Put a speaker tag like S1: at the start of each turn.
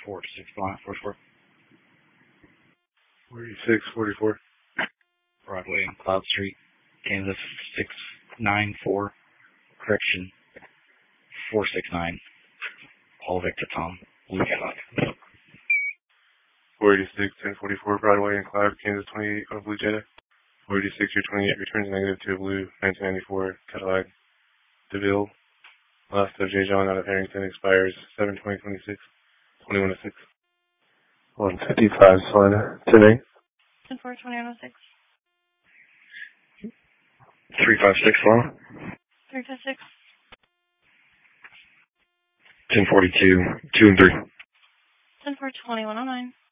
S1: 10-4-6-44.
S2: 4644.
S1: Broadway and Cloud Street, Kansas 694. Correction 469. Paul Victor Tom. Blue Cadillac.
S2: 486 1044 Broadway and Cloud, Kansas 28 of Blue Jetta. 486 your 28 returns negative to a blue 1994 Cadillac DeVille. Last of J. John out of Harrington expires 7/20/26. 2106. 155 Salina. 10-8.
S3: 10-4-2106.
S1: 356 Salina.
S3: 356.
S1: 1042 2 and 3.
S3: 10-4-2109.